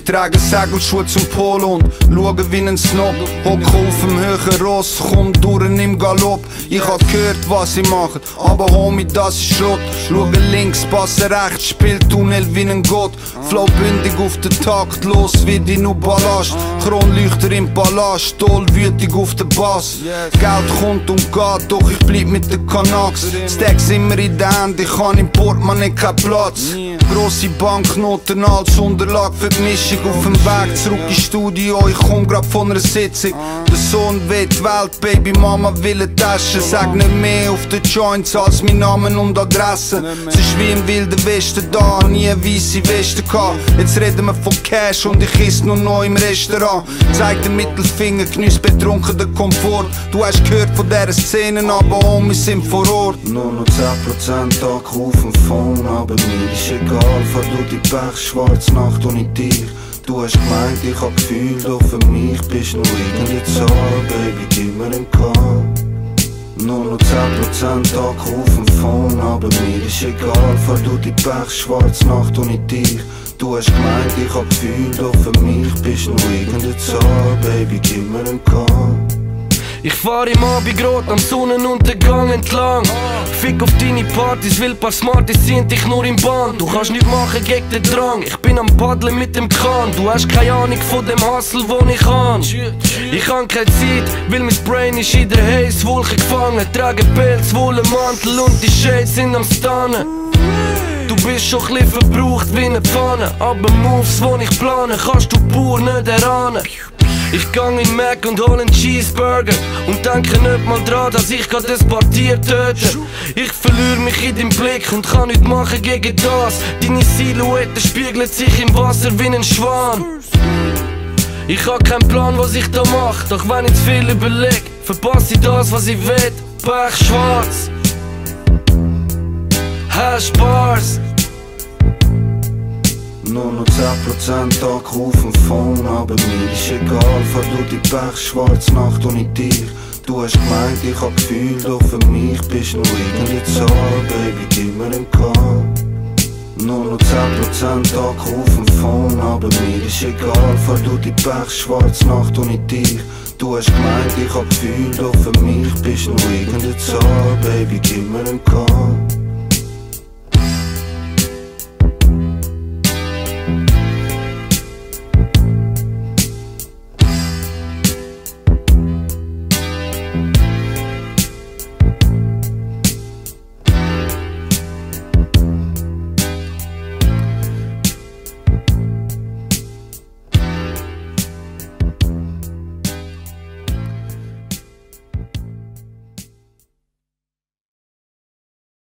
trage Segelschuhe zum Polo und schaue wie ein Snob. Hocke auf dem höheren Ross, komm durch im Galopp. Ich hab gehört, was sie machen, aber Homie, das ist Schrott. Schaue links, passe rechts, spielt Tunnel wie ein Gott. Flow bündig auf den Takt, los wie die Ballast. Kronleuchter im Palast, Stoll wütig auf den Bass. Geld kommt und geht, doch ich bleib mit den Canucks. Stacks immer in den Händen, ich hab im Portemonnaie keinen Platz. Grosse Banknoten als Unterlage für die Mischung. Auf dem Weg zurück ins Studio, ich komm grad von einer Sitzung. Der Sohn will die Welt, Baby Mama will eine Tasche. Sag nicht mehr auf den Joints als mein Namen und Adresse. Es ist wie im Wilden Westen da, nie eine weisse Weste gehabt. Jetzt reden wir von Cash und ich iss nur noch im Restaurant. Zeig den Mittelfinger, geniess betrunken den Komfort. Du hast gehört von dieser Szene, aber Homies sind vor Ort. Nur noch 10% Akku auf dem Phone, aber mir ist egal. Fahr du die Pech-schwarze Nacht ohne dich. Du hast gemeint, ich hab gefühlt, doch für mich bist nur irgendeine Zahl. Baby, gib mir einen Call. Nur noch 10% Akku auf dem Phone, aber mir ist egal. Fahr du die Pech-schwarze Nacht ohne dich. Du hast gemeint, ich hab gefühlt, doch für mich bist nur irgendeine Zahl. Baby, gib mir einen Call. Ich fahr im Abendrot am Sonnenuntergang entlang. Fick auf deine Partys, will paar Smarties ziehen dich nur im Band. Du kannst nicht machen gegen den Drang, ich bin am Paddeln mit dem Kahn. Du hast keine Ahnung von dem Hustle, wo ich kann. Ich hab keine Zeit, weil mein Brain ist in der Haze-Wolke gefangen. Trage Pelz, Wollenmantel und die Shades sind am Stannen. Du bist schon chli verbraucht wie ne Pfanne, aber Moves, wo ich plane, kannst du pur nicht erahnen. Ich gang in Mac und hol einen Cheeseburger und denke nicht mal dran, dass ich grad das paar Tier töte. Ich verliere mich in deinem Blick und kann nichts machen gegen das. Deine Silhouette spiegelt sich im Wasser wie ein Schwan. Ich hab keinen Plan, was ich da mach, doch wenn ich zu viel überleg, verpasse ich das, was ich will. Pech schwarz, Hash Bars. Nur noch 10% Akku auf dem Phone, aber mir ist egal. Fahr du die Pech-schwarze Nacht ohne dich. Du hast gemeint, ich hab gefühlt, doch für mich bist nur irgendeine Zahl. Baby, gib mir einen Call. Nur noch 10% Akku auf dem Phone, aber mir ist egal. Fahr du die Pech-schwarze Nacht ohne dich. Du hast gemeint, ich hab gefühlt, doch für mich bist nur irgendeine Zahl. Baby, gib mir einen Call.